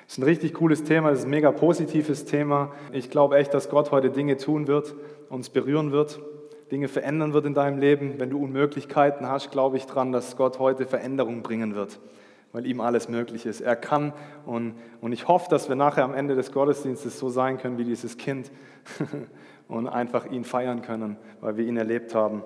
Das ist ein richtig cooles Thema, das ist ein mega positives Thema. Ich glaube echt, dass Gott heute Dinge tun wird, uns berühren wird, Dinge verändern wird in deinem Leben. Wenn du Unmöglichkeiten hast, glaube ich dran, dass Gott heute Veränderung bringen wird, weil ihm alles möglich ist. Er kann und ich hoffe, dass wir nachher am Ende des Gottesdienstes so sein können wie dieses Kind und einfach ihn feiern können, weil wir ihn erlebt haben.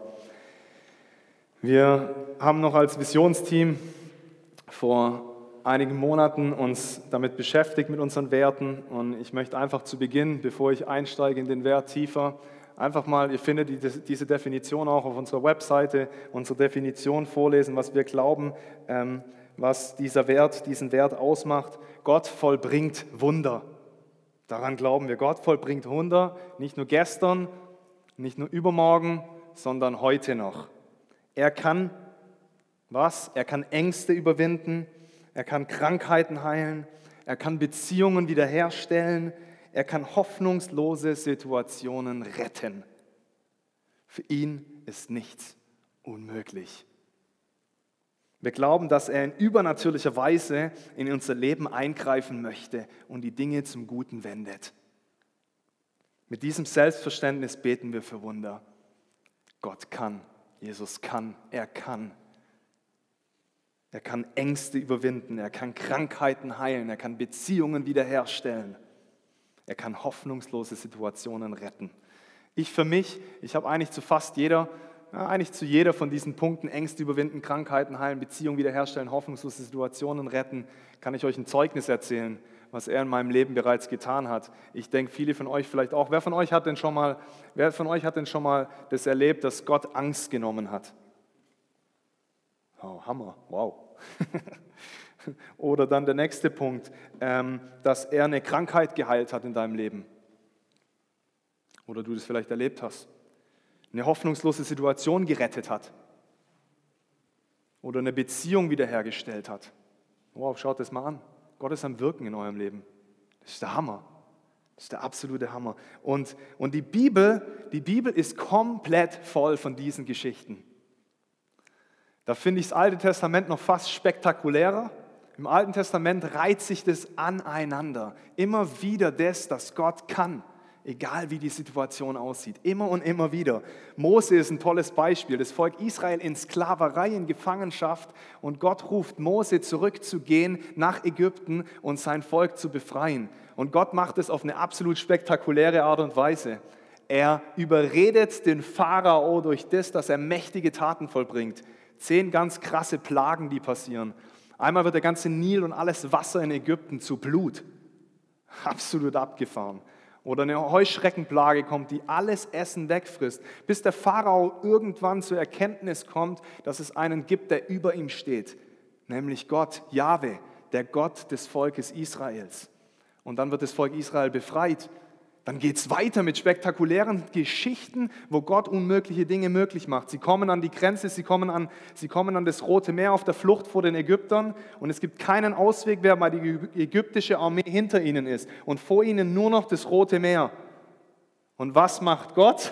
Wir haben noch als Visionsteam vor einigen Monaten uns damit beschäftigt, mit unseren Werten, und ich möchte einfach zu Beginn, bevor ich einsteige in den Wert tiefer, einfach mal, ihr findet diese Definition auch auf unserer Webseite, unsere Definition vorlesen, was wir glauben, was diesen Wert ausmacht. Gott vollbringt Wunder. Daran glauben wir. Gott vollbringt Wunder, nicht nur gestern, nicht nur übermorgen, sondern heute noch. Er kann was? Er kann Ängste überwinden. Er kann Krankheiten heilen, er kann Beziehungen wiederherstellen, er kann hoffnungslose Situationen retten. Für ihn ist nichts unmöglich. Wir glauben, dass er in übernatürlicher Weise in unser Leben eingreifen möchte und die Dinge zum Guten wendet. Mit diesem Selbstverständnis beten wir für Wunder. Gott kann, Jesus kann, er kann. Er kann Ängste überwinden, er kann Krankheiten heilen, er kann Beziehungen wiederherstellen. Er kann hoffnungslose Situationen retten. Ich habe eigentlich zu jeder von diesen Punkten, Ängste überwinden, Krankheiten heilen, Beziehungen wiederherstellen, hoffnungslose Situationen retten, kann ich euch ein Zeugnis erzählen, was er in meinem Leben bereits getan hat. Ich denke, viele von euch vielleicht auch. Wer von euch hat denn schon mal das erlebt, dass Gott Angst genommen hat? Oh, Hammer, wow. Oder dann der nächste Punkt, dass er eine Krankheit geheilt hat in deinem Leben. Oder du das vielleicht erlebt hast. Eine hoffnungslose Situation gerettet hat. Oder eine Beziehung wiederhergestellt hat. Wow, schaut das mal an. Gott ist am Wirken in eurem Leben. Das ist der Hammer. Das ist der absolute Hammer. Und die Bibel ist komplett voll von diesen Geschichten. Da finde ich das Alte Testament noch fast spektakulärer. Im Alten Testament reiht sich das aneinander. Immer wieder das, dass Gott kann, egal wie die Situation aussieht. Immer und immer wieder. Mose ist ein tolles Beispiel. Das Volk Israel in Sklaverei, in Gefangenschaft, und Gott ruft Mose zurückzugehen nach Ägypten und sein Volk zu befreien. Und Gott macht es auf eine absolut spektakuläre Art und Weise. Er überredet den Pharao durch das, dass er mächtige Taten vollbringt. 10 ganz krasse Plagen, die passieren. Einmal wird der ganze Nil und alles Wasser in Ägypten zu Blut. Absolut abgefahren. Oder eine Heuschreckenplage kommt, die alles Essen wegfrisst, bis der Pharao irgendwann zur Erkenntnis kommt, dass es einen gibt, der über ihm steht. Nämlich Gott, Jahwe, der Gott des Volkes Israels. Und dann wird das Volk Israel befreit. Dann geht es weiter mit spektakulären Geschichten, wo Gott unmögliche Dinge möglich macht. Sie kommen an die Grenze, sie kommen an das Rote Meer auf der Flucht vor den Ägyptern, und es gibt keinen Ausweg mehr, weil die ägyptische Armee hinter ihnen ist und vor ihnen nur noch das Rote Meer. Und was macht Gott?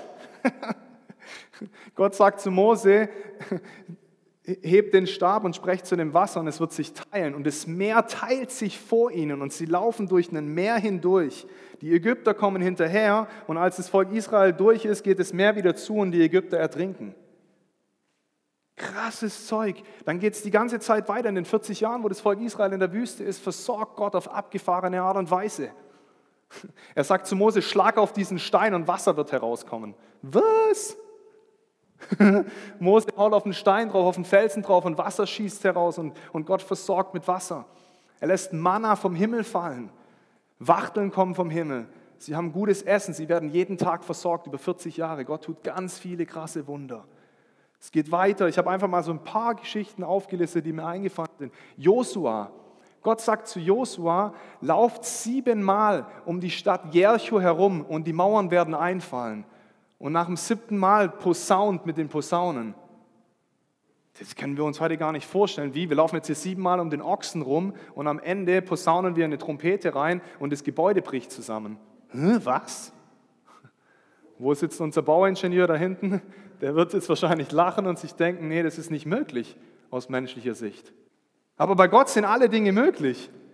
Gott sagt zu Mose: Hebt den Stab und sprecht zu dem Wasser, und es wird sich teilen. Und das Meer teilt sich vor ihnen, und sie laufen durch ein Meer hindurch. Die Ägypter kommen hinterher, und als das Volk Israel durch ist, geht das Meer wieder zu und die Ägypter ertrinken. Krasses Zeug. Dann geht es die ganze Zeit weiter. In den 40 Jahren, wo das Volk Israel in der Wüste ist, versorgt Gott auf abgefahrene Art und Weise. Er sagt zu Mose: Schlag auf diesen Stein und Wasser wird herauskommen. Was? Mose haut auf den Stein drauf, auf den Felsen drauf, und Wasser schießt heraus, und Gott versorgt mit Wasser. Er lässt Manna vom Himmel fallen. Wachteln kommen vom Himmel. Sie haben gutes Essen, sie werden jeden Tag versorgt über 40 Jahre. Gott tut ganz viele krasse Wunder. Es geht weiter. Ich habe einfach mal so ein paar Geschichten aufgelistet, die mir eingefallen sind. Josua. Gott sagt zu Josua: Lauft 7-mal um die Stadt Jericho herum und die Mauern werden einfallen. Und nach dem 7. Mal posaunt mit den Posaunen. Das können wir uns heute gar nicht vorstellen. Wie? Wir laufen jetzt hier 7-mal um den Ochsen rum und am Ende posaunen wir eine Trompete rein und das Gebäude bricht zusammen. Was? Wo sitzt unser Bauingenieur da hinten? Der wird jetzt wahrscheinlich lachen und sich denken: Nee, das ist nicht möglich aus menschlicher Sicht. Aber bei Gott sind alle Dinge möglich.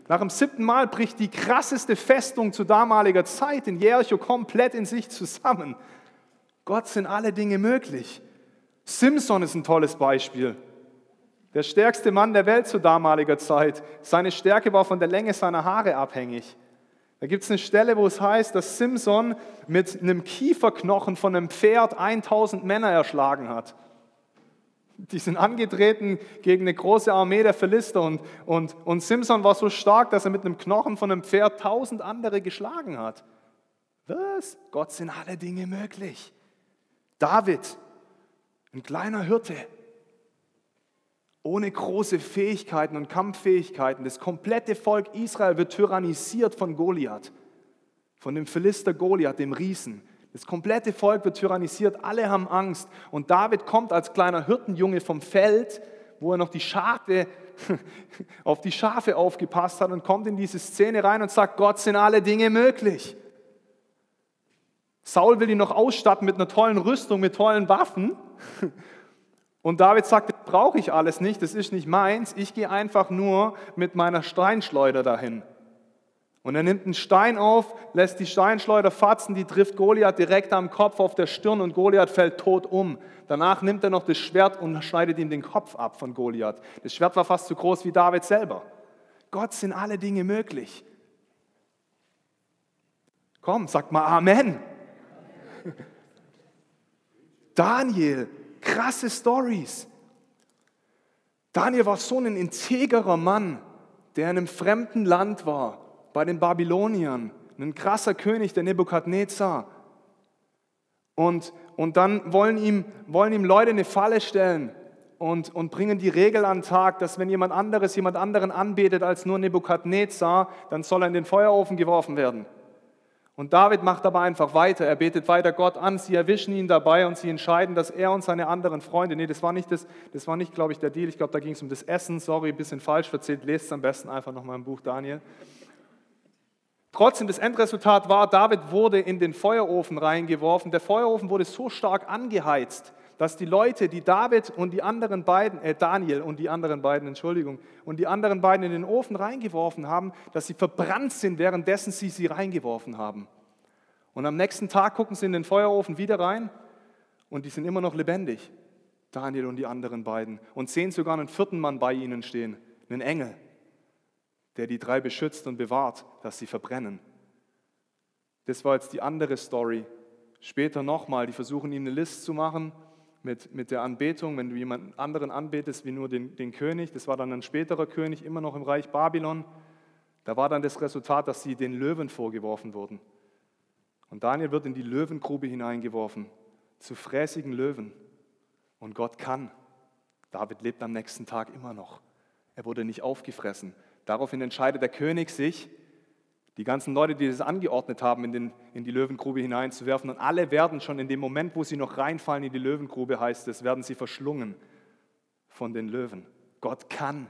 Nach dem 7. Mal bricht die krasseste Festung zu damaliger Zeit in Jericho komplett in sich zusammen. Gott sind alle Dinge möglich. Simson ist ein tolles Beispiel. Der stärkste Mann der Welt zu damaliger Zeit. Seine Stärke war von der Länge seiner Haare abhängig. Da gibt es eine Stelle, wo es heißt, dass Simson mit einem Kieferknochen von einem Pferd 1000 Männer erschlagen hat. Die sind angetreten gegen eine große Armee der Philister und Simson war so stark, dass er mit einem Knochen von einem Pferd 1000 andere geschlagen hat. Was? Gott sind alle Dinge möglich. David, ein kleiner Hirte, ohne große Fähigkeiten und Kampffähigkeiten. Das komplette Volk Israel wird tyrannisiert von Goliath, von dem Philister Goliath, dem Riesen. Das komplette Volk wird tyrannisiert, alle haben Angst. Und David kommt als kleiner Hirtenjunge vom Feld, wo er noch auf die Schafe aufgepasst hat und kommt in diese Szene rein und sagt, Gott sind alle Dinge möglich. Saul will ihn noch ausstatten mit einer tollen Rüstung, mit tollen Waffen. Und David sagt, das brauche ich alles nicht, das ist nicht meins, ich gehe einfach nur mit meiner Steinschleuder dahin. Und er nimmt einen Stein auf, lässt die Steinschleuder fatzen, die trifft Goliath direkt am Kopf auf der Stirn und Goliath fällt tot um. Danach nimmt er noch das Schwert und schneidet ihm den Kopf ab von Goliath. Das Schwert war fast so groß wie David selber. Gott sind alle Dinge möglich. Komm, sag mal Amen. Daniel, krasse Stories. Daniel war so ein integerer Mann, der in einem fremden Land war, bei den Babyloniern, ein krasser König, der Nebukadnezar. Und dann wollen ihm Leute eine Falle stellen und bringen die Regel an den Tag, dass wenn jemand anderen anbetet als nur Nebukadnezar, dann soll er in den Feuerofen geworfen werden. Und David macht aber einfach weiter, er betet weiter Gott an, sie erwischen ihn dabei und sie entscheiden, dass er und seine anderen Freunde, das war nicht, glaube ich, der Deal, ich glaube, da ging es um das Essen, sorry, ein bisschen falsch erzählt, lest es am besten einfach nochmal im Buch Daniel. Trotzdem, das Endresultat war, David wurde in den Feuerofen reingeworfen. Der Feuerofen wurde so stark angeheizt, dass die Leute, die Daniel und die anderen beiden in den Ofen reingeworfen haben, dass sie verbrannt sind, währenddessen sie reingeworfen haben. Und am nächsten Tag gucken sie in den Feuerofen wieder rein und die sind immer noch lebendig, Daniel und die anderen beiden. Und sehen sogar einen 4. Mann bei ihnen stehen, einen Engel, der die 3 beschützt und bewahrt, dass sie verbrennen. Das war jetzt die andere Story. Später nochmal, die versuchen ihm eine List zu machen mit der Anbetung, wenn du jemanden anderen anbetest wie nur den König. Das war dann ein späterer König, immer noch im Reich Babylon. Da war dann das Resultat, dass sie den Löwen vorgeworfen wurden. Und Daniel wird in die Löwengrube hineingeworfen, zu fräßigen Löwen. Und Gott kann. David lebt am nächsten Tag immer noch. Er wurde nicht aufgefressen. Daraufhin entscheidet der König sich, die ganzen Leute, die das angeordnet haben, in die Löwengrube hineinzuwerfen. Und alle werden schon in dem Moment, wo sie noch reinfallen in die Löwengrube, heißt es, werden sie verschlungen von den Löwen. Gott kann.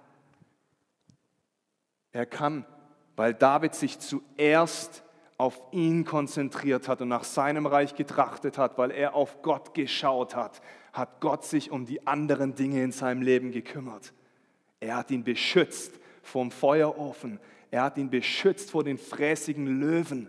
Er kann, weil David sich zuerst auf ihn konzentriert hat und nach seinem Reich getrachtet hat, weil er auf Gott geschaut hat, hat Gott sich um die anderen Dinge in seinem Leben gekümmert. Er hat ihn beschützt vom Feuerofen. Er hat ihn beschützt vor den fräßigen Löwen.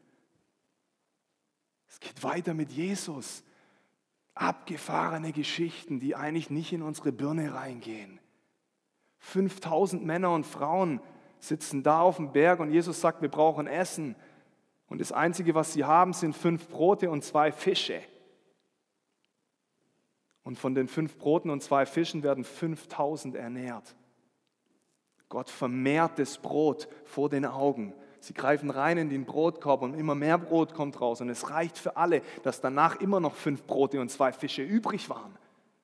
Es geht weiter mit Jesus. Abgefahrene Geschichten, die eigentlich nicht in unsere Birne reingehen. 5000 Männer und Frauen sitzen da auf dem Berg und Jesus sagt, wir brauchen Essen. Und das Einzige, was sie haben, sind 5 Brote und 2 Fische. Und von den 5 Broten und 2 Fischen werden 5000 ernährt. Gott vermehrt das Brot vor den Augen. Sie greifen rein in den Brotkorb und immer mehr Brot kommt raus. Und es reicht für alle, dass danach immer noch 5 Brote und 2 Fische übrig waren.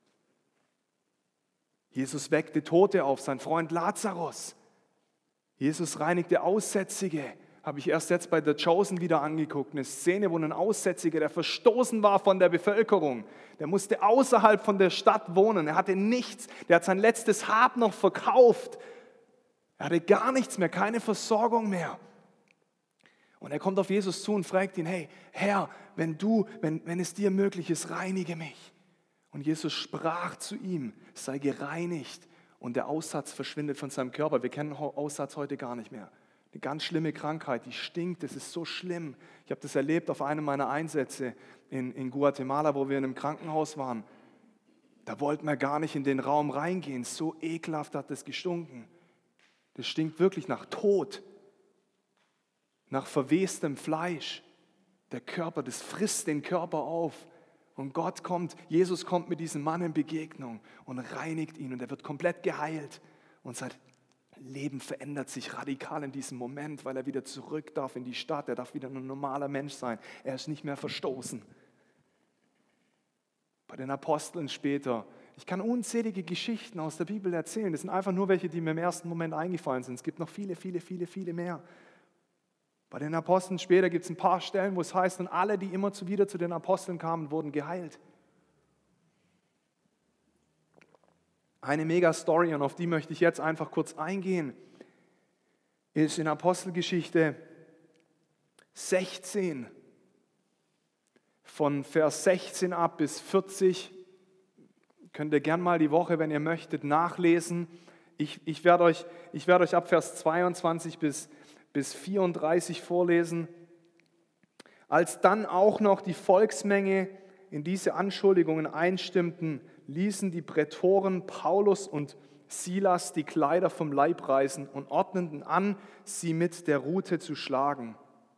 Jesus weckte Tote auf, sein Freund Lazarus. Jesus reinigte Aussätzige. Habe ich erst jetzt bei The Chosen wieder angeguckt. Eine Szene, wo ein Aussätziger, der verstoßen war von der Bevölkerung, der musste außerhalb von der Stadt wohnen. Er hatte nichts. Der hat sein letztes Hab noch verkauft. Er hatte gar nichts mehr, keine Versorgung mehr. Und er kommt auf Jesus zu und fragt ihn, hey, Herr, wenn es dir möglich ist, reinige mich. Und Jesus sprach zu ihm, sei gereinigt und der Aussatz verschwindet von seinem Körper. Wir kennen Aussatz heute gar nicht mehr. Eine ganz schlimme Krankheit, die stinkt, das ist so schlimm. Ich habe das erlebt auf einem meiner Einsätze in Guatemala, wo wir in einem Krankenhaus waren. Da wollten wir gar nicht in den Raum reingehen, so ekelhaft hat das gestunken. Das stinkt wirklich nach Tod, nach verwestem Fleisch. Der Körper, das frisst den Körper auf. Und Jesus kommt mit diesem Mann in Begegnung und reinigt ihn und er wird komplett geheilt. Und sein Leben verändert sich radikal in diesem Moment, weil er wieder zurück darf in die Stadt. Er darf wieder ein normaler Mensch sein. Er ist nicht mehr verstoßen. Bei den Aposteln später. Ich kann unzählige Geschichten aus der Bibel erzählen. Das sind einfach nur welche, die mir im ersten Moment eingefallen sind. Es gibt noch viele, viele, viele, viele mehr. Bei den Aposteln später gibt es ein paar Stellen, wo es heißt, und alle, die immer wieder zu den Aposteln kamen, wurden geheilt. Eine Mega-Story, und auf die möchte ich jetzt einfach kurz eingehen, ist in Apostelgeschichte 16, von Vers 16 ab bis 40, könnt ihr gern mal die Woche, wenn ihr möchtet, nachlesen. Ich werde euch ab Vers 22 bis 34 vorlesen. Als dann auch noch die Volksmenge in diese Anschuldigungen einstimmten, ließen die Prätoren Paulus und Silas die Kleider vom Leib reißen und ordneten an, sie mit der Rute zu schlagen.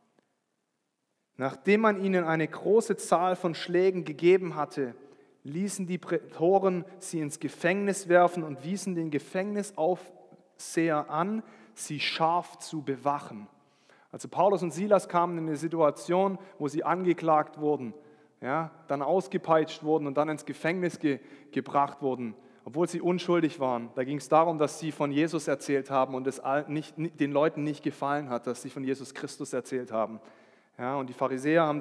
Nachdem man ihnen eine große Zahl von Schlägen gegeben hatte, ließen die Prätoren sie ins Gefängnis werfen und wiesen den Gefängnisaufseher an, sie scharf zu bewachen. Also Paulus und Silas kamen in eine Situation, wo sie angeklagt wurden, ja, dann ausgepeitscht wurden und dann ins Gefängnis gebracht wurden, obwohl sie unschuldig waren. Da ging es darum, dass sie von Jesus erzählt haben und es den Leuten nicht gefallen hat, dass sie von Jesus Christus erzählt haben. Ja, und die Pharisäer haben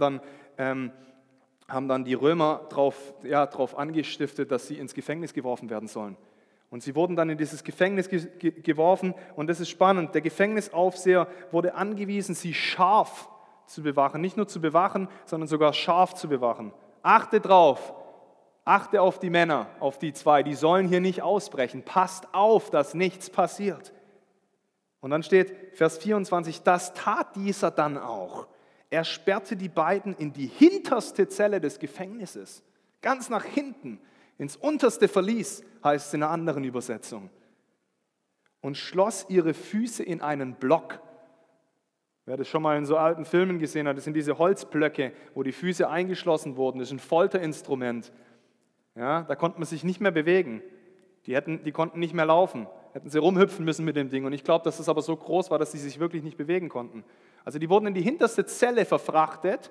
dann die Römer darauf angestiftet, dass sie ins Gefängnis geworfen werden sollen. Und sie wurden dann in dieses Gefängnis geworfen und das ist spannend. Der Gefängnisaufseher wurde angewiesen, sie scharf zu bewachen. Nicht nur zu bewachen, sondern sogar scharf zu bewachen. Achte drauf, achte auf die Männer, auf die zwei, die sollen hier nicht ausbrechen. Passt auf, dass nichts passiert. Und dann steht Vers 24, das tat dieser dann auch. Er sperrte die beiden in die hinterste Zelle des Gefängnisses, ganz nach hinten, ins unterste Verlies, heißt es in einer anderen Übersetzung, und schloss ihre Füße in einen Block. Wer das schon mal in so alten Filmen gesehen hat, das sind diese Holzblöcke, wo die Füße eingeschlossen wurden. Das ist ein Folterinstrument. Ja, da konnte man sich nicht mehr bewegen. Die konnten nicht mehr laufen. Hätten sie rumhüpfen müssen mit dem Ding. Und ich glaube, dass es aber so groß war, dass sie sich wirklich nicht bewegen konnten. Also die wurden in die hinterste Zelle verfrachtet.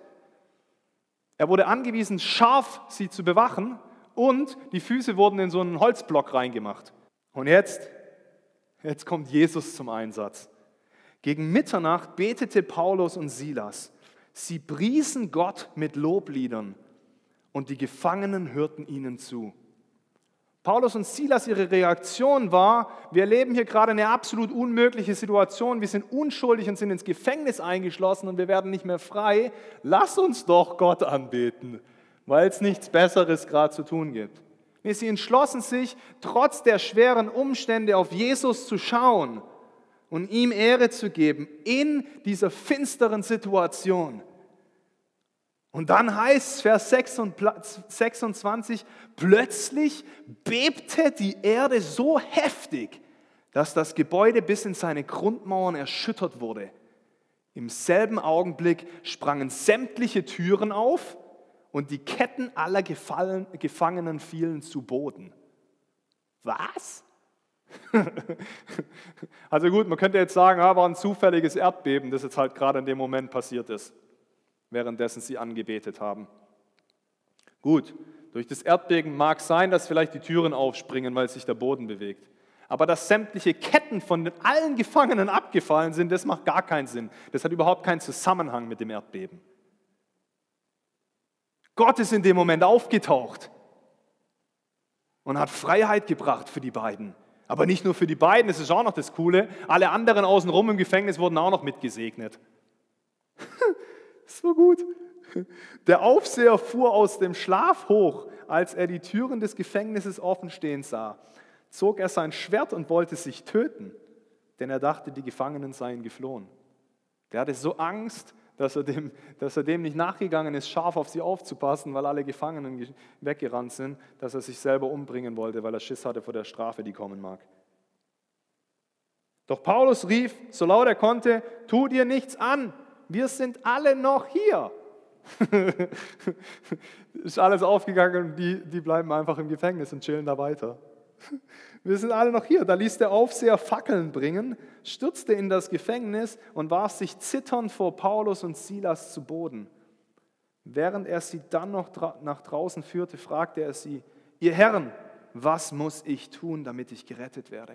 Er wurde angewiesen, scharf sie zu bewachen. Und die Füße wurden in so einen Holzblock reingemacht. Und jetzt kommt Jesus zum Einsatz. Gegen Mitternacht betete Paulus und Silas. Sie priesen Gott mit Lobliedern und die Gefangenen hörten ihnen zu. Paulus und Silas, ihre Reaktion war, wir erleben hier gerade eine absolut unmögliche Situation, wir sind unschuldig und sind ins Gefängnis eingeschlossen und wir werden nicht mehr frei. Lass uns doch Gott anbeten, weil es nichts Besseres gerade zu tun gibt. Sie entschlossen sich, trotz der schweren Umstände auf Jesus zu schauen und ihm Ehre zu geben in dieser finsteren Situation. Und dann heißt es, Vers 26, plötzlich bebte die Erde so heftig, dass das Gebäude bis in seine Grundmauern erschüttert wurde. Im selben Augenblick sprangen sämtliche Türen auf und die Ketten aller Gefangenen fielen zu Boden. Was? Also gut, man könnte jetzt sagen, war ein zufälliges Erdbeben, das jetzt halt gerade in dem Moment passiert ist, währenddessen sie angebetet haben. Gut, durch das Erdbeben mag sein, dass vielleicht die Türen aufspringen, weil sich der Boden bewegt. Aber dass sämtliche Ketten von allen Gefangenen abgefallen sind, das macht gar keinen Sinn. Das hat überhaupt keinen Zusammenhang mit dem Erdbeben. Gott ist in dem Moment aufgetaucht und hat Freiheit gebracht für die beiden. Aber nicht nur für die beiden, das ist auch noch das Coole, alle anderen außenrum im Gefängnis wurden auch noch mitgesegnet. So gut. Der Aufseher fuhr aus dem Schlaf hoch, als er die Türen des Gefängnisses offen stehen sah. zog er sein Schwert und wollte sich töten, denn er dachte, die Gefangenen seien geflohen. Der hatte so Angst, dass er dem nicht nachgegangen ist, scharf auf sie aufzupassen, weil alle Gefangenen weggerannt sind, dass er sich selber umbringen wollte, weil er Schiss hatte vor der Strafe, die kommen mag. Doch Paulus rief, so laut er konnte, tu dir nichts an, wir sind alle noch hier. Ist alles aufgegangen und die bleiben einfach im Gefängnis und chillen da weiter. Wir sind alle noch hier. Da ließ der Aufseher Fackeln bringen, stürzte in das Gefängnis und warf sich zitternd vor Paulus und Silas zu Boden. Während er sie dann noch nach draußen führte, fragte er sie, ihr Herren, was muss ich tun, damit ich gerettet werde?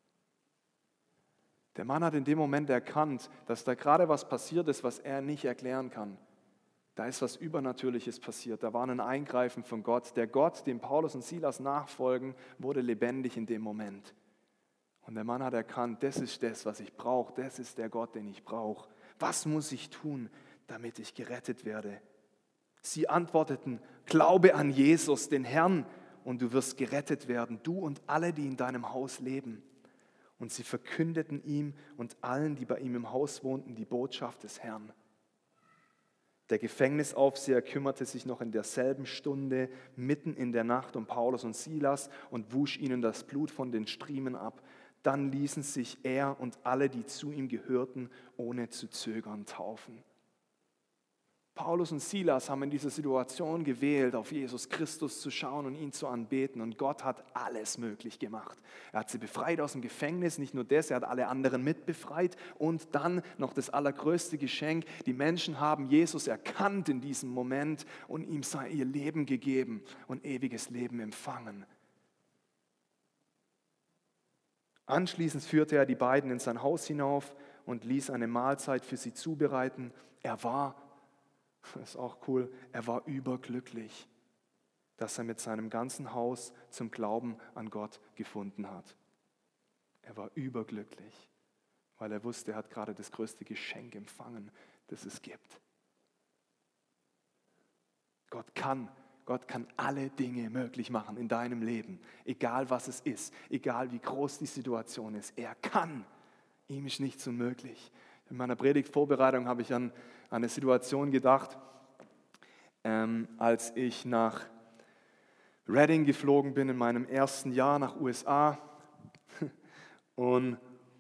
Der Mann hat in dem Moment erkannt, dass da gerade was passiert ist, was er nicht erklären kann. Da ist was Übernatürliches passiert, da war ein Eingreifen von Gott. Der Gott, dem Paulus und Silas nachfolgen, wurde lebendig in dem Moment. Und der Mann hat erkannt, das ist das, was ich brauche, das ist der Gott, den ich brauche. Was muss ich tun, damit ich gerettet werde? Sie antworteten, glaube an Jesus, den Herrn, und du wirst gerettet werden, du und alle, die in deinem Haus leben. Und sie verkündeten ihm und allen, die bei ihm im Haus wohnten, die Botschaft des Herrn. Der Gefängnisaufseher kümmerte sich noch in derselben Stunde mitten in der Nacht um Paulus und Silas und wusch ihnen das Blut von den Striemen ab. Dann ließen sich er und alle, die zu ihm gehörten, ohne zu zögern taufen. Paulus und Silas haben in dieser Situation gewählt, auf Jesus Christus zu schauen und ihn zu anbeten. Und Gott hat alles möglich gemacht. Er hat sie befreit aus dem Gefängnis, nicht nur das, er hat alle anderen mitbefreit. Und dann noch das allergrößte Geschenk, die Menschen haben Jesus erkannt in diesem Moment und ihm sei ihr Leben gegeben und ewiges Leben empfangen. Anschließend führte er die beiden in sein Haus hinauf und ließ eine Mahlzeit für sie zubereiten. Das ist auch cool, er war überglücklich, dass er mit seinem ganzen Haus zum Glauben an Gott gefunden hat. Er war überglücklich, weil er wusste, er hat gerade das größte Geschenk empfangen, das es gibt. Gott kann alle Dinge möglich machen in deinem Leben, egal was es ist, egal wie groß die Situation ist. Er kann, ihm ist nichts unmöglich. In meiner Predigtvorbereitung habe ich an eine Situation gedacht, als ich nach Reading geflogen bin in meinem ersten Jahr nach USA. Und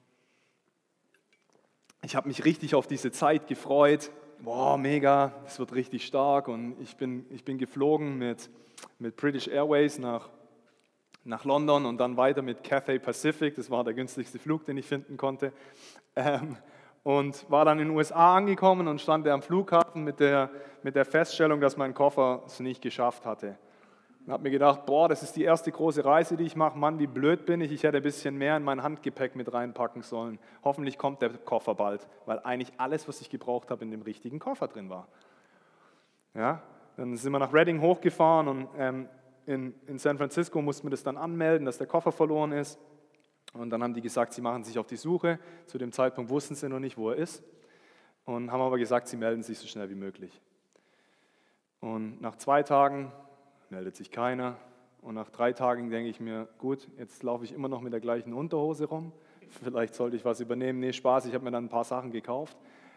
ich habe mich richtig auf diese Zeit gefreut. Boah, mega, es wird richtig stark. Und ich bin geflogen mit British Airways nach London und dann weiter mit Cathay Pacific. Das war der günstigste Flug, den ich finden konnte. Und war dann in den USA angekommen und stand am Flughafen mit der Feststellung, dass mein Koffer es nicht geschafft hatte. Und habe mir gedacht, boah, das ist die erste große Reise, die ich mache. Mann, wie blöd bin ich. Ich hätte ein bisschen mehr in mein Handgepäck mit reinpacken sollen. Hoffentlich kommt der Koffer bald, weil eigentlich alles, was ich gebraucht habe, in dem richtigen Koffer drin war. Ja, dann sind wir nach Reading hochgefahren und in San Francisco mussten wir das dann anmelden, dass der Koffer verloren ist. Und dann haben die gesagt, sie machen sich auf die Suche. Zu dem Zeitpunkt wussten sie noch nicht, wo er ist. Und haben aber gesagt, sie melden sich so schnell wie möglich. Und nach 2 Tagen meldet sich keiner. Und nach 3 Tagen denke ich mir, gut, jetzt laufe ich immer noch mit der gleichen Unterhose rum. Vielleicht sollte ich was übernehmen. Nee, Spaß, ich habe mir dann ein paar Sachen gekauft.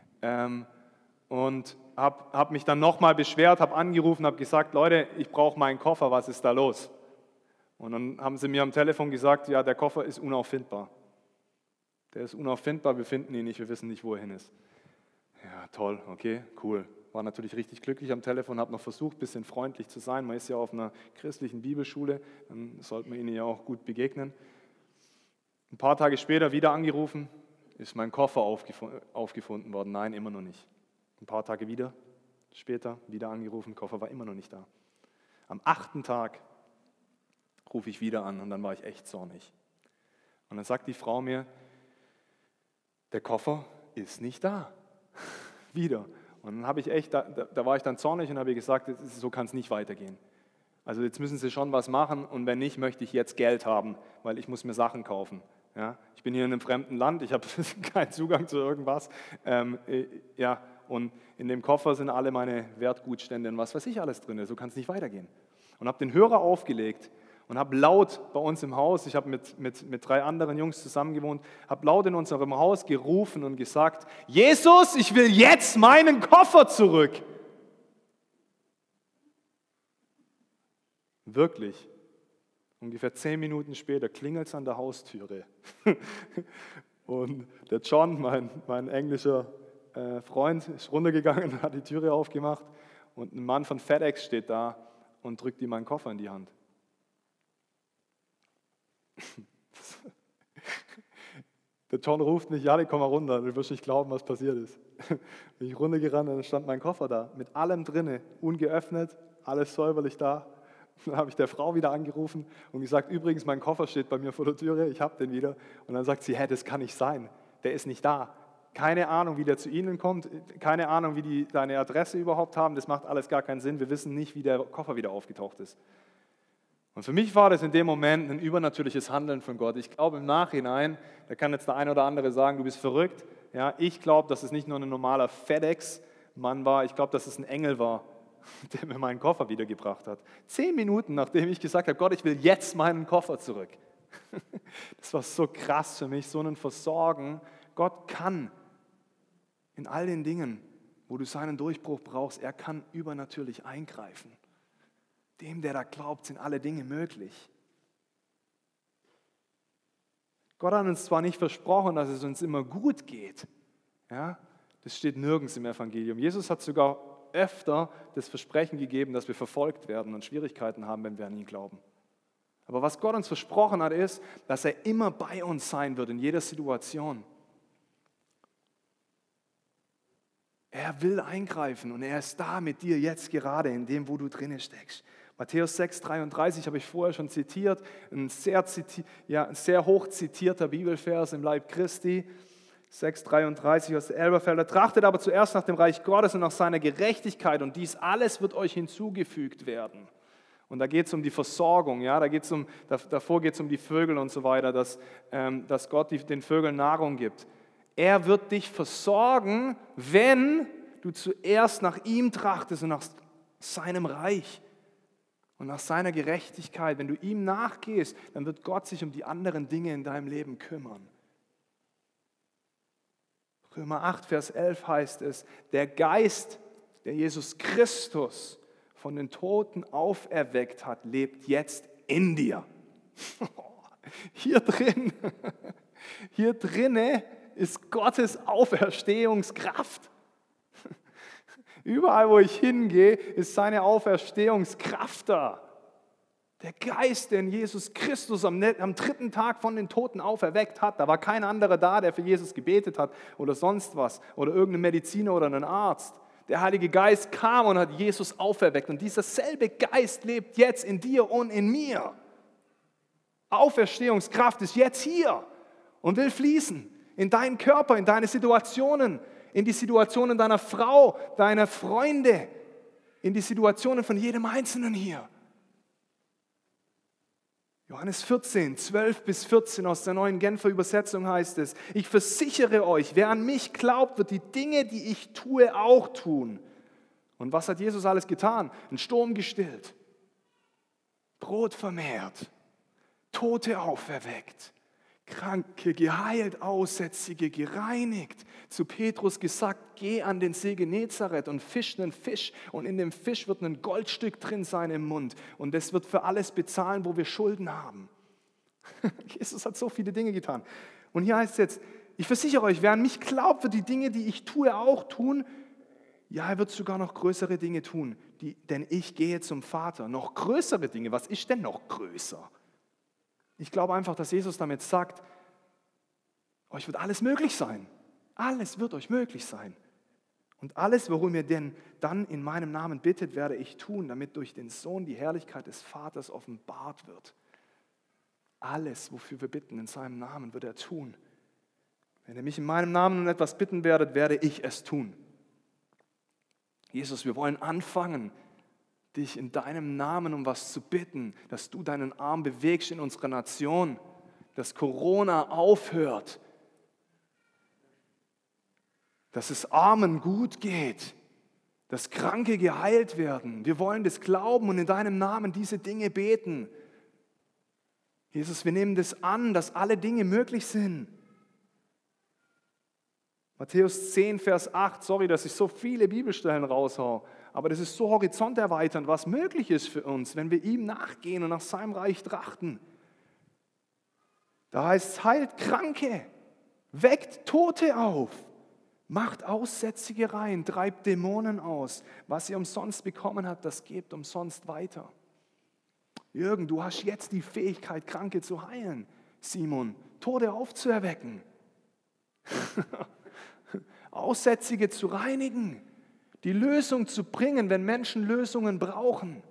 Und habe mich dann nochmal beschwert, habe angerufen, habe gesagt, Leute, ich brauche meinen Koffer, was ist da los? Und dann haben sie mir am Telefon gesagt, ja, der Koffer ist unauffindbar. Der ist unauffindbar, wir finden ihn nicht, wir wissen nicht, wo er hin ist. Ja, toll, okay, cool. War natürlich richtig glücklich am Telefon, habe noch versucht, ein bisschen freundlich zu sein. Man ist ja auf einer christlichen Bibelschule, dann sollte man ihnen ja auch gut begegnen. Ein paar Tage später wieder angerufen, ist mein Koffer aufgefunden worden. Nein, immer noch nicht. Ein paar Tage später wieder angerufen, Koffer war immer noch nicht da. Am 8. Tag rufe ich wieder an und dann war ich echt zornig. Und dann sagt die Frau mir, der Koffer ist nicht da. Wieder. Und dann habe ich echt, da war ich dann zornig und habe gesagt, so kann es nicht weitergehen. Also jetzt müssen Sie schon was machen und wenn nicht, möchte ich jetzt Geld haben, weil ich muss mir Sachen kaufen. Ja, ich bin hier in einem fremden Land, ich habe keinen Zugang zu irgendwas. Und in dem Koffer sind alle meine Wertgutstände und was weiß ich alles drin. So kann es nicht weitergehen. Und habe den Hörer aufgelegt und habe laut bei uns im Haus, ich habe mit 3 anderen Jungs zusammen gewohnt, habe laut in unserem Haus gerufen und gesagt, Jesus, ich will jetzt meinen Koffer zurück. Wirklich. Ungefähr 10 Minuten später klingelt es an der Haustüre. Und der John, mein englischer Freund, ist runtergegangen, hat die Türe aufgemacht und ein Mann von FedEx steht da und drückt ihm meinen Koffer in die Hand. Der John ruft mich, Jani, komm mal runter, du wirst nicht glauben, was passiert ist. Bin ich runtergerannt und dann stand mein Koffer da, mit allem drinne, ungeöffnet, alles säuberlich da. Dann habe ich der Frau wieder angerufen und gesagt, übrigens, mein Koffer steht bei mir vor der Türe, ich habe den wieder. Und dann sagt sie, das kann nicht sein, der ist nicht da. Keine Ahnung, wie der zu Ihnen kommt, keine Ahnung, wie die deine Adresse überhaupt haben, das macht alles gar keinen Sinn, wir wissen nicht, wie der Koffer wieder aufgetaucht ist. Und für mich war das in dem Moment ein übernatürliches Handeln von Gott. Ich glaube im Nachhinein, da kann jetzt der eine oder andere sagen, du bist verrückt. Ja, ich glaube, dass es nicht nur ein normaler FedEx-Mann war, ich glaube, dass es ein Engel war, der mir meinen Koffer wiedergebracht hat. 10 Minuten, nachdem ich gesagt habe, Gott, ich will jetzt meinen Koffer zurück. Das war so krass für mich, so ein Versorgen. Gott kann in all den Dingen, wo du seinen Durchbruch brauchst, er kann übernatürlich eingreifen. Dem, der da glaubt, sind alle Dinge möglich. Gott hat uns zwar nicht versprochen, dass es uns immer gut geht. Ja, das steht nirgends im Evangelium. Jesus hat sogar öfter das Versprechen gegeben, dass wir verfolgt werden und Schwierigkeiten haben, wenn wir an ihn glauben. Aber was Gott uns versprochen hat, ist, dass er immer bei uns sein wird in jeder Situation. Er will eingreifen und er ist da mit dir jetzt gerade in dem, wo du drinnen steckst. Matthäus 6,33 habe ich vorher schon zitiert, ein sehr hoch zitierter Bibelvers im Leib Christi. 6,33 aus der Elberfelder. Trachtet aber zuerst nach dem Reich Gottes und nach seiner Gerechtigkeit und dies alles wird euch hinzugefügt werden. Und da geht es um die Versorgung, ja? Davor geht es um die Vögel und so weiter, dass Gott den Vögeln Nahrung gibt. Er wird dich versorgen, wenn du zuerst nach ihm trachtest und nach seinem Reich und nach seiner Gerechtigkeit. Wenn du ihm nachgehst, dann wird Gott sich um die anderen Dinge in deinem Leben kümmern. Römer 8, Vers 11 heißt es, der Geist, der Jesus Christus von den Toten auferweckt hat, lebt jetzt in dir. Hier drinne ist Gottes Auferstehungskraft. Überall, wo ich hingehe, ist seine Auferstehungskraft da. Der Geist, den Jesus Christus am 3. Tag von den Toten auferweckt hat, da war kein anderer da, der für Jesus gebetet hat oder sonst was oder irgendein Mediziner oder ein Arzt. Der Heilige Geist kam und hat Jesus auferweckt und dieser selbe Geist lebt jetzt in dir und in mir. Auferstehungskraft ist jetzt hier und will fließen in deinen Körper, in deine Situationen, in die Situationen deiner Frau, deiner Freunde, in die Situationen von jedem Einzelnen hier. Johannes 14, 12 bis 14 aus der neuen Genfer Übersetzung heißt es, ich versichere euch, wer an mich glaubt, wird die Dinge, die ich tue, auch tun. Und was hat Jesus alles getan? Einen Sturm gestillt, Brot vermehrt, Tote auferweckt, Kranke geheilt, Aussätzige gereinigt. Zu Petrus gesagt, geh an den See Genezareth und fisch einen Fisch und in dem Fisch wird ein Goldstück drin sein im Mund und das wird für alles bezahlen, wo wir Schulden haben. Jesus hat so viele Dinge getan. Und hier heißt es jetzt, ich versichere euch, wer an mich glaubt, wird die Dinge, die ich tue, auch tun. Ja, er wird sogar noch größere Dinge tun, denn ich gehe zum Vater. Noch größere Dinge, was ist denn noch größer? Ich glaube einfach, dass Jesus damit sagt, euch wird alles möglich sein. Alles wird euch möglich sein. Und alles, worum ihr denn dann in meinem Namen bittet, werde ich tun, damit durch den Sohn die Herrlichkeit des Vaters offenbart wird. Alles, wofür wir bitten in seinem Namen, wird er tun. Wenn ihr mich in meinem Namen um etwas bitten werdet, werde ich es tun. Jesus, wir wollen anfangen, dich in deinem Namen um was zu bitten, dass du deinen Arm bewegst in unserer Nation, dass Corona aufhört, dass es Armen gut geht, dass Kranke geheilt werden. Wir wollen das glauben und in deinem Namen diese Dinge beten. Jesus, wir nehmen das an, dass alle Dinge möglich sind. Matthäus 10, Vers 8, sorry, dass ich so viele Bibelstellen raushau, aber das ist so horizonterweiternd, was möglich ist für uns, wenn wir ihm nachgehen und nach seinem Reich trachten. Da heißt es, heilt Kranke, weckt Tote auf, macht Aussätzige rein, treibt Dämonen aus. Was ihr umsonst bekommen habt, das gebt umsonst weiter. Jürgen, du hast jetzt die Fähigkeit, Kranke zu heilen. Simon, Tote aufzuerwecken. Aussätzige zu reinigen. Die Lösung zu bringen, wenn Menschen Lösungen brauchen.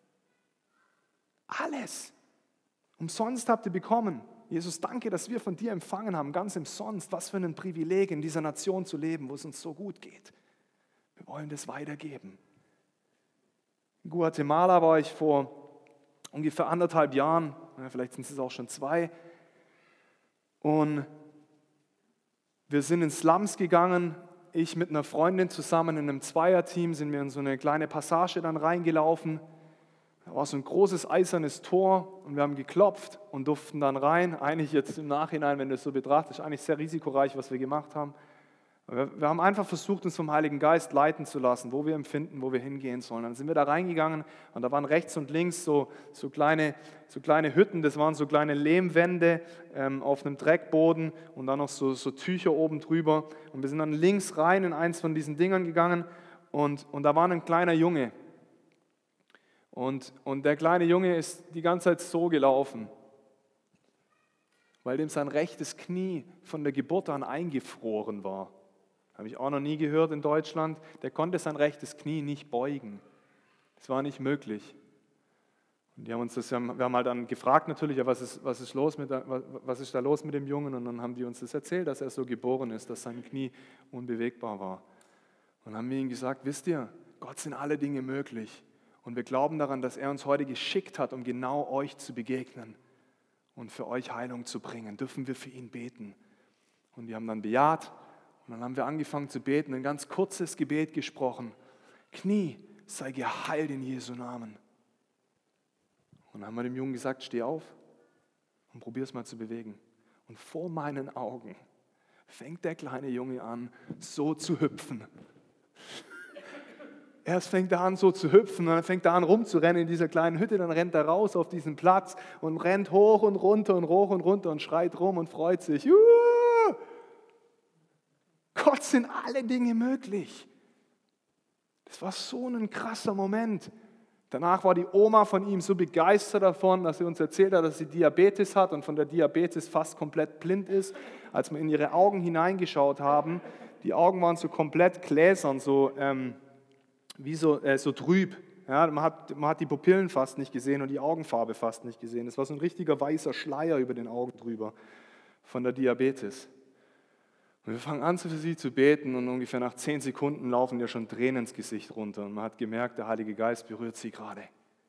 Alles. Umsonst habt ihr bekommen. Jesus, danke, dass wir von dir empfangen haben, ganz umsonst. Was für ein Privileg, in dieser Nation zu leben, wo es uns so gut geht. Wir wollen das weitergeben. In Guatemala war ich vor ungefähr 1,5 Jahren, vielleicht sind es auch schon 2, und wir sind in Slums gegangen. Ich mit einer Freundin zusammen in einem Zweierteam sind wir in so eine kleine Passage dann reingelaufen. Da war so ein großes eisernes Tor und wir haben geklopft und durften dann rein. Eigentlich jetzt im Nachhinein, wenn du es so betrachtest, eigentlich sehr risikoreich, was wir gemacht haben. Wir haben einfach versucht, uns vom Heiligen Geist leiten zu lassen, wo wir empfinden, wo wir hingehen sollen. Dann sind wir da reingegangen und da waren rechts und links so kleine Hütten, das waren so kleine Lehmwände auf einem Dreckboden und dann noch so Tücher oben drüber. Und wir sind dann links rein in eins von diesen Dingern gegangen und da war ein kleiner Junge. Und der kleine Junge ist die ganze Zeit so gelaufen, weil dem sein rechtes Knie von der Geburt an eingefroren war. Habe ich auch noch nie gehört in Deutschland. Der konnte sein rechtes Knie nicht beugen. Das war nicht möglich. Und wir haben halt dann gefragt natürlich, ja, was ist da los mit dem Jungen? Und dann haben die uns das erzählt, dass er so geboren ist, dass sein Knie unbewegbar war. Und dann haben wir ihm gesagt, wisst ihr, Gott sind alle Dinge möglich. Und wir glauben daran, dass er uns heute geschickt hat, um genau euch zu begegnen und für euch Heilung zu bringen. Dürfen wir für ihn beten? Und die haben dann bejaht. Und dann haben wir angefangen zu beten, ein ganz kurzes Gebet gesprochen. Knie, sei geheilt in Jesu Namen. Und dann haben wir dem Jungen gesagt, steh auf und probier es mal zu bewegen. Und vor meinen Augen fängt der kleine Junge an, so zu hüpfen. Erst fängt er an, so zu hüpfen, und dann fängt er an, rumzurennen in dieser kleinen Hütte, dann rennt er raus auf diesen Platz und rennt hoch und runter und schreit rum und freut sich. Juhu! Gott sind alle Dinge möglich. Das war so ein krasser Moment. Danach war die Oma von ihm so begeistert davon, dass sie uns erzählt hat, dass sie Diabetes hat und von der Diabetes fast komplett blind ist. Als wir in ihre Augen hineingeschaut haben, die Augen waren so komplett gläsern, so trüb. Ja, man hat die Pupillen fast nicht gesehen und die Augenfarbe fast nicht gesehen. Es war so ein richtiger weißer Schleier über den Augen drüber von der Diabetes. Und wir fangen an, für sie zu beten und ungefähr nach 10 Sekunden laufen ihr schon Tränen ins Gesicht runter. Und man hat gemerkt, der Heilige Geist berührt sie gerade.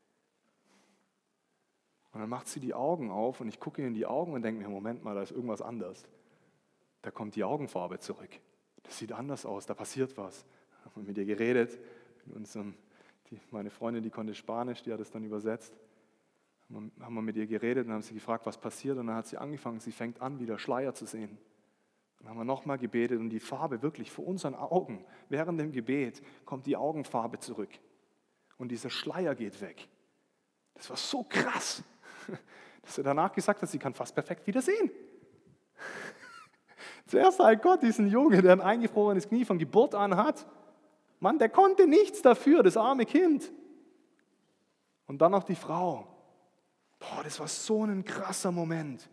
Und dann macht sie die Augen auf und ich gucke ihr in die Augen und denke mir, Moment mal, da ist irgendwas anders. Da kommt die Augenfarbe zurück. Das sieht anders aus, da passiert was. Haben wir mit ihr geredet. Meine Freundin, die konnte Spanisch, die hat es dann übersetzt. Haben wir mit ihr geredet und haben sie gefragt, was passiert. Und dann hat sie angefangen, sie fängt an, wieder Schleier zu sehen. Dann haben wir nochmal gebetet und die Farbe wirklich vor unseren Augen, während dem Gebet, kommt die Augenfarbe zurück. Und dieser Schleier geht weg. Das war so krass, dass er danach gesagt hat, sie kann fast perfekt wieder sehen. Zuerst halt Gott diesen Junge, der ein eingefrorenes Knie von Geburt an hat. Mann, der konnte nichts dafür, das arme Kind. Und dann noch die Frau. Boah, das war so ein krasser Moment.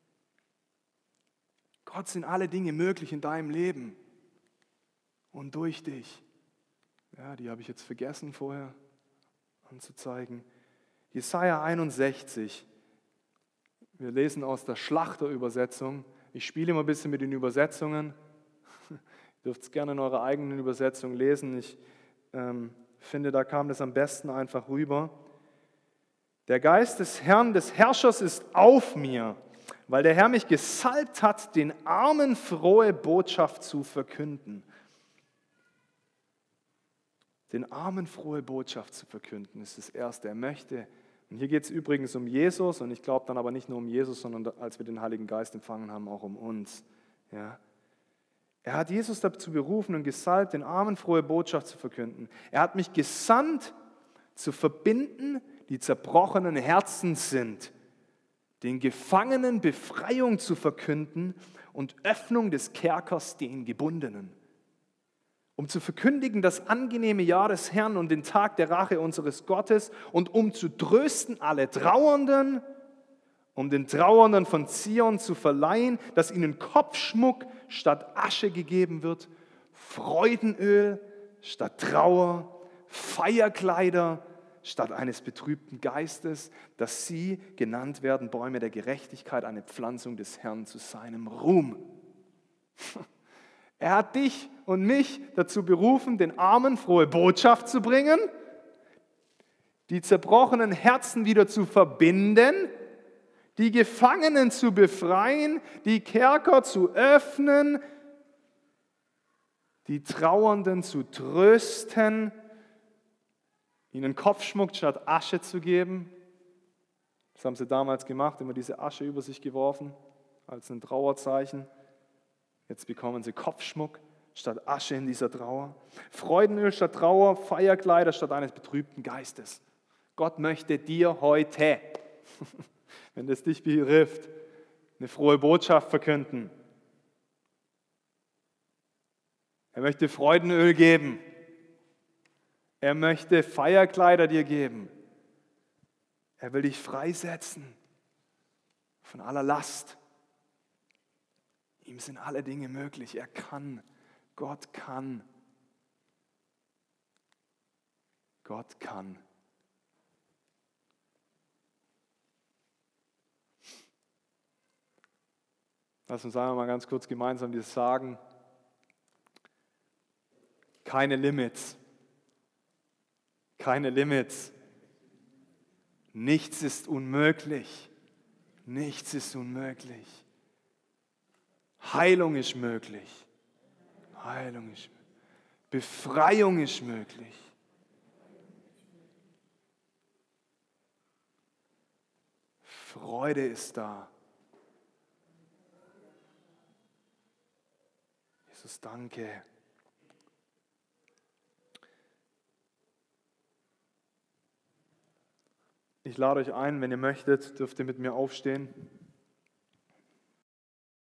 Gott sind alle Dinge möglich in deinem Leben und durch dich. Ja, die habe ich jetzt vergessen vorher anzuzeigen. Jesaja 61. Wir lesen aus der Schlachterübersetzung. Ich spiele immer ein bisschen mit den Übersetzungen. Ihr dürft es gerne in eurer eigenen Übersetzung lesen. Ich finde, da kam das am besten einfach rüber. Der Geist des Herrn, des Herrschers ist auf mir, weil der Herr mich gesalbt hat, den Armen frohe Botschaft zu verkünden. Den Armen frohe Botschaft zu verkünden ist das Erste. Er möchte Und hier geht es übrigens um Jesus und ich glaube dann aber nicht nur um Jesus, sondern als wir den Heiligen Geist empfangen haben, auch um uns. Ja. Er hat Jesus dazu berufen und gesalbt, den Armen frohe Botschaft zu verkünden. Er hat mich gesandt, zu verbinden, die zerbrochenen Herzen sind, den Gefangenen Befreiung zu verkünden und Öffnung des Kerkers den Gebundenen. Um zu verkündigen das angenehme Jahr des Herrn und den Tag der Rache unseres Gottes und um zu trösten alle Trauernden, um den Trauernden von Zion zu verleihen, dass ihnen Kopfschmuck statt Asche gegeben wird, Freudenöl statt Trauer, Feierkleider statt eines betrübten Geistes, dass sie genannt werden Bäume der Gerechtigkeit, eine Pflanzung des Herrn zu seinem Ruhm. Er hat dich und mich dazu berufen, den Armen frohe Botschaft zu bringen, die zerbrochenen Herzen wieder zu verbinden, die Gefangenen zu befreien, die Kerker zu öffnen, die Trauernden zu trösten, ihnen Kopfschmuck statt Asche zu geben. Das haben sie damals gemacht, immer diese Asche über sich geworfen, als ein Trauerzeichen. Jetzt bekommen sie Kopfschmuck statt Asche in dieser Trauer. Freudenöl statt Trauer, Feierkleider statt eines betrübten Geistes. Gott möchte dir heute, wenn das dich betrifft, eine frohe Botschaft verkünden. Er möchte Freudenöl geben. Er möchte Feierkleider dir geben. Er will dich freisetzen von aller Last. Ihm sind alle Dinge möglich. Er kann. Gott kann. Gott kann. Lass uns einmal mal ganz kurz gemeinsam das sagen. Keine Limits. Keine Limits. Nichts ist unmöglich. Nichts ist unmöglich. Heilung ist möglich. Heilung ist möglich. Befreiung ist möglich. Freude ist da. Jesus, danke. Ich lade euch ein, wenn ihr möchtet, dürft ihr mit mir aufstehen.